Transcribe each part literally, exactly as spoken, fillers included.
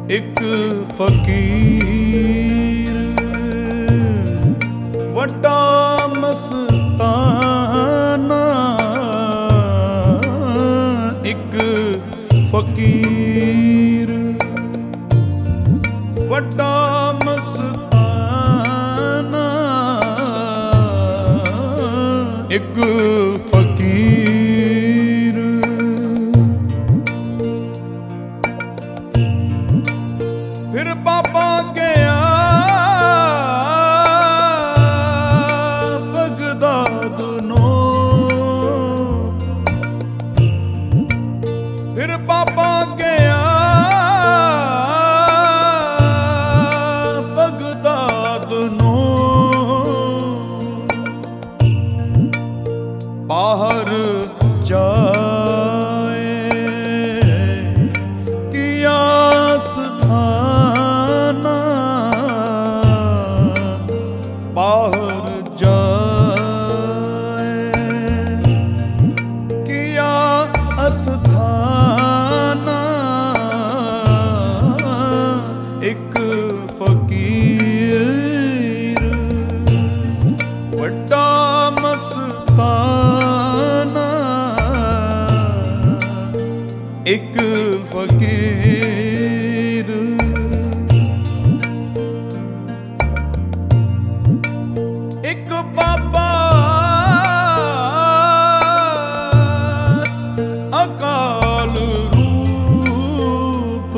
एक फकीर वड्डा मस्ताना, एक फकीर वड्डा मस्ताना, एक फकीर। फिर बाबा गया बगदाद नो, फिर बाबा गया बगदाद नो, बाहर जाए किया स्थाना, बाहर जाए किया स्थाना, एक फकीर वड्डा मस्ताना, एक फकीर। एक बाबा अकाल रूप,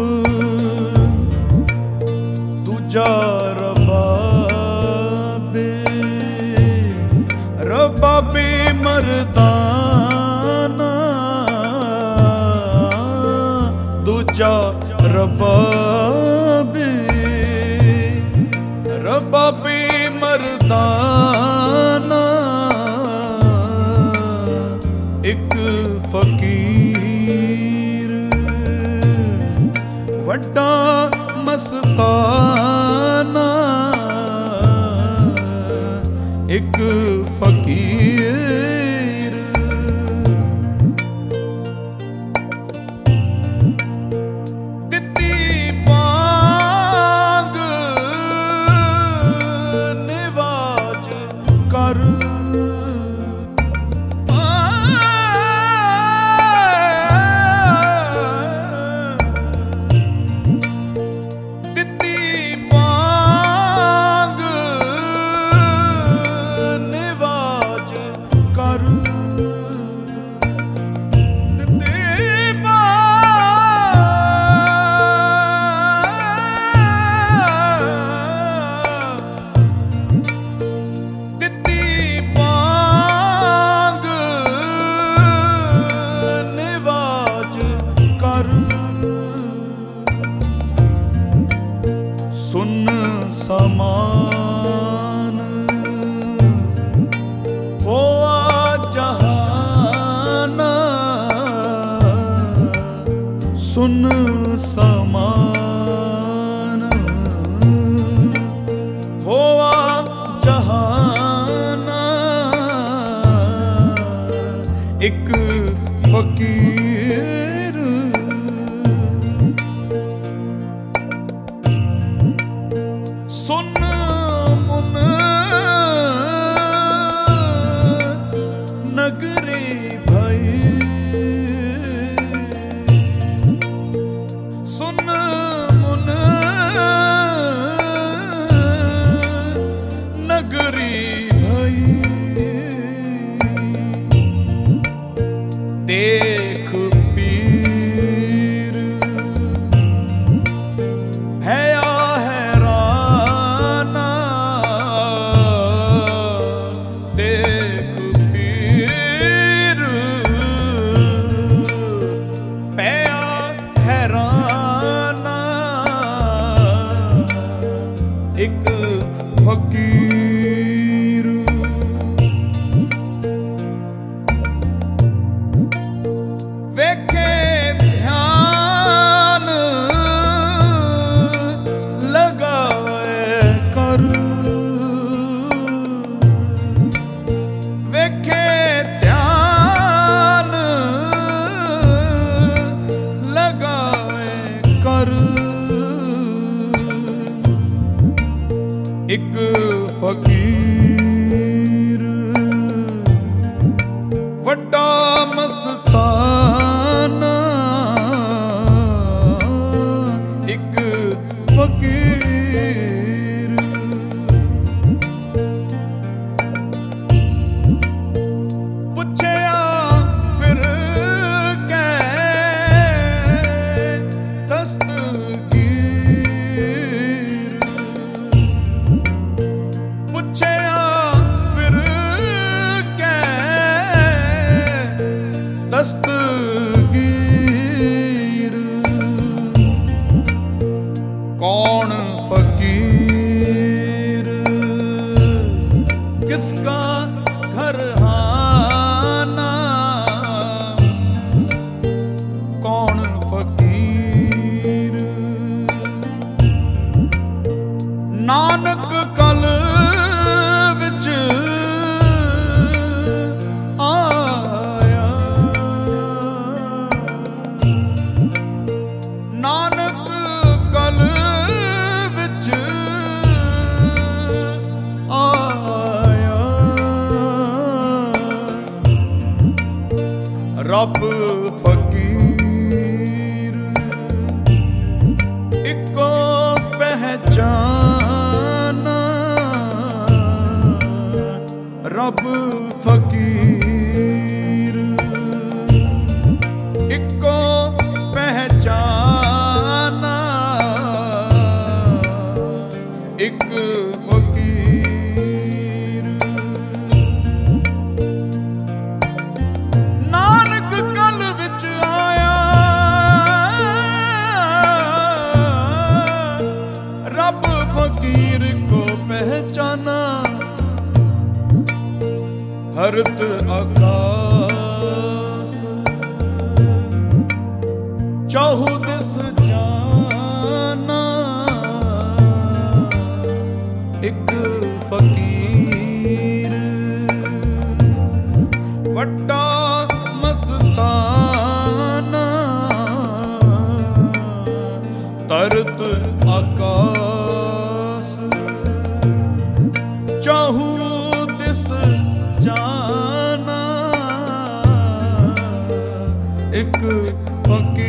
दूजा रबाबे रबाबे मर्दाना, दूजा रबाबे रबाबे मर्दाना, एक फकीर वड्डा मस्ताना, एक फकीर। दित्ती मांग निवाज कर, दित्ती मांग निवाज कर, दित्ती मांग निवाज कर, सुन समान होआ जहाना, सुन समान होआ जहाना, एक फकीर। सुन मुन नगरी भाई, सुन मुन नगरी भाई, देख पीर है या हैराना, देख पीर पया हैराना, एक फकीर। वे रब फकीर इको पहचाना रब फकीर इको पहचाना एक फकीर। नानक कल विच आया रब फकीर को पहचाना हरत आकाश चहु दिस जाना एक फकीर वड्डा मस्ताना तरत आकाश चहु दिस जाना एक फकीर।